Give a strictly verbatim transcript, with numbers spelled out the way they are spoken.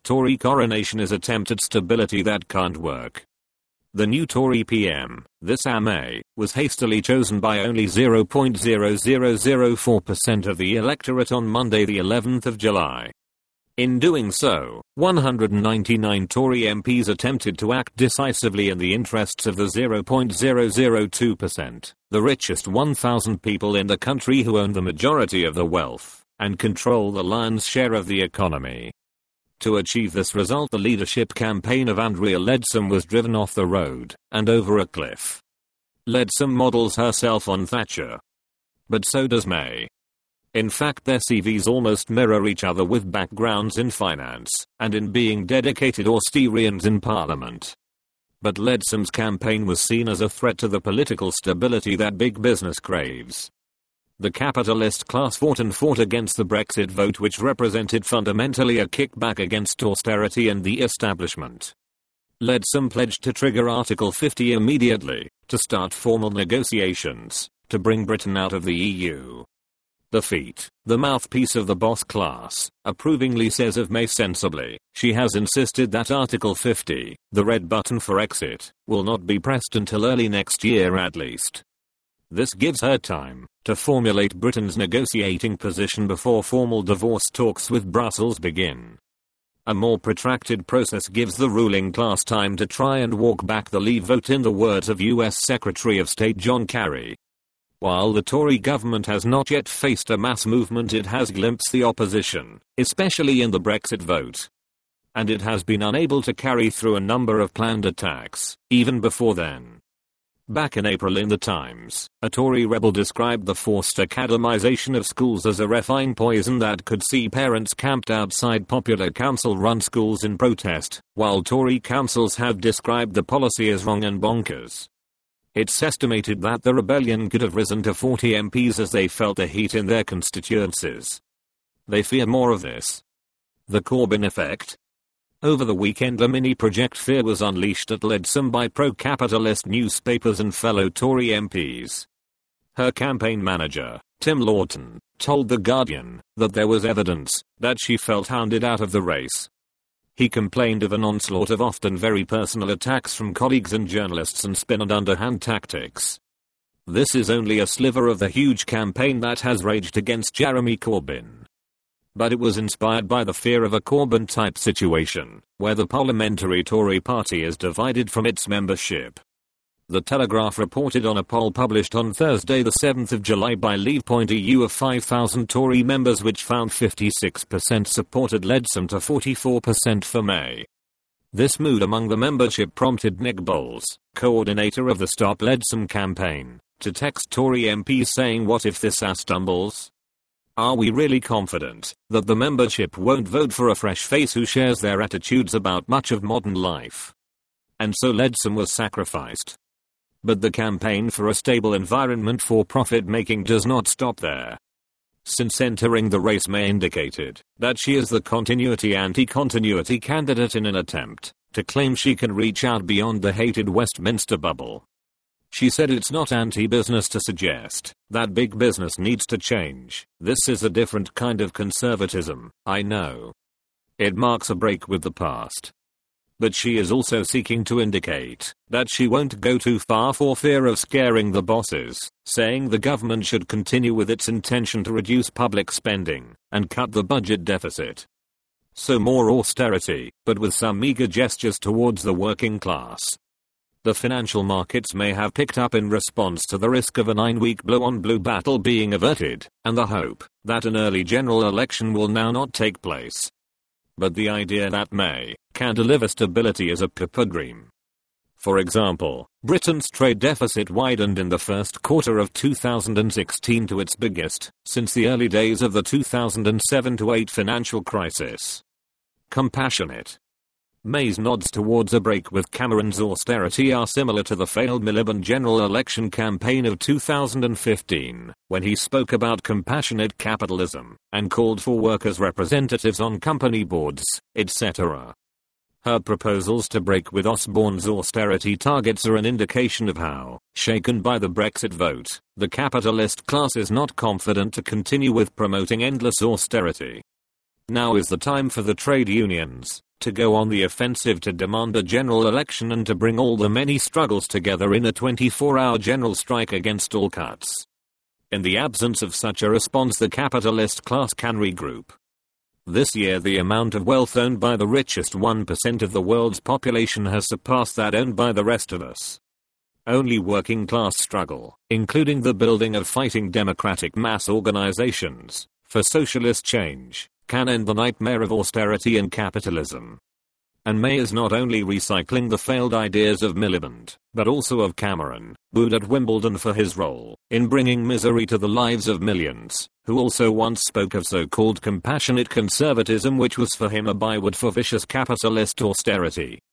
Tory coronation is attempt at stability that can't work. The new Tory P M, Theresa May, was hastily chosen by only zero point zero zero zero four percent of the electorate on Monday the eleventh of July. In doing so, one hundred ninety-nine Tory M Ps attempted to act decisively in the interests of the zero point zero zero two percent, the richest one thousand people in the country who own the majority of the wealth and control the lion's share of the economy. To achieve this result, the leadership campaign of Andrea Leadsom was driven off the road and over a cliff. Leadsom models herself on Thatcher. But so does May. In fact, their C Vs almost mirror each other, with backgrounds in finance and in being dedicated Austerians in Parliament. But Leadsom's campaign was seen as a threat to the political stability that big business craves. The capitalist class fought and fought against the Brexit vote, which represented fundamentally a kickback against austerity and the establishment. Leadsom pledged to trigger Article fifty immediately, to start formal negotiations, to bring Britain out of the E U. The Feet, the mouthpiece of the boss class, approvingly says of May sensibly, she has insisted that Article fifty, the red button for exit, will not be pressed until early next year at least. This gives her time to formulate Britain's negotiating position before formal divorce talks with Brussels begin. A more protracted process gives the ruling class time to try and walk back the Leave vote, in the words of U S Secretary of State John Kerry. While the Tory government has not yet faced a mass movement, it has glimpsed the opposition, especially in the Brexit vote. And it has been unable to carry through a number of planned attacks, even before then. Back in April in The Times, a Tory rebel described the forced academization of schools as a refined poison that could see parents camped outside popular council-run schools in protest, while Tory councils have described the policy as wrong and bonkers. It's estimated that the rebellion could have risen to forty M Ps as they felt the heat in their constituencies. They fear more of this. The Corbyn effect. Over the weekend, a mini Project Fear was unleashed at Leadsom by pro-capitalist newspapers and fellow Tory M Ps. Her campaign manager, Tim Lawton, told The Guardian that there was evidence that she felt hounded out of the race. He complained of an onslaught of often very personal attacks from colleagues and journalists and spin and underhand tactics. This is only a sliver of the huge campaign that has raged against Jeremy Corbyn. But it was inspired by the fear of a Corbyn-type situation, where the parliamentary Tory party is divided from its membership. The Telegraph reported on a poll published on Thursday the seventh of July by Leave Point E U of five thousand Tory members, which found fifty-six percent supported Leadsom to forty-four percent for May. This mood among the membership prompted Nick Bowles, coordinator of the Stop Leadsom campaign, to text Tory M Ps saying, "What if this ass stumbles? Are we really confident that the membership won't vote for a fresh face who shares their attitudes about much of modern life?" And so Leadsom was sacrificed. But the campaign for a stable environment for profit making does not stop there. Since entering the race, May indicated that she is the continuity anti-continuity candidate in an attempt to claim she can reach out beyond the hated Westminster bubble. She said, "It's not anti-business to suggest that big business needs to change. This is a different kind of conservatism, I know. It marks a break with the past." But she is also seeking to indicate that she won't go too far for fear of scaring the bosses, saying the government should continue with its intention to reduce public spending and cut the budget deficit. So more austerity, but with some meager gestures towards the working class. The financial markets may have picked up in response to the risk of a nine-week blue-on-blue battle being averted, and the hope that an early general election will now not take place. But the idea that May can deliver stability is a pipe dream. For example, Britain's trade deficit widened in the first quarter of two thousand sixteen to its biggest since the early days of the two thousand seven to eight financial crisis. Compassionate. May's nods towards a break with Cameron's austerity are similar to the failed Miliband general election campaign of two thousand fifteen, when he spoke about compassionate capitalism and called for workers' representatives on company boards, et cetera. Her proposals to break with Osborne's austerity targets are an indication of how, shaken by the Brexit vote, the capitalist class is not confident to continue with promoting endless austerity. Now is the time for the trade unions to go on the offensive to demand a general election and to bring all the many struggles together in a twenty-four hour general strike against all cuts. In the absence of such a response, the capitalist class can regroup. This year the amount of wealth owned by the richest one percent of the world's population has surpassed that owned by the rest of us. Only working class struggle, including the building of fighting democratic mass organizations for socialist change, can end the nightmare of austerity and capitalism. And May is not only recycling the failed ideas of Miliband, but also of Cameron, booed at Wimbledon for his role in bringing misery to the lives of millions, who also once spoke of so-called compassionate conservatism, which was for him a byword for vicious capitalist austerity.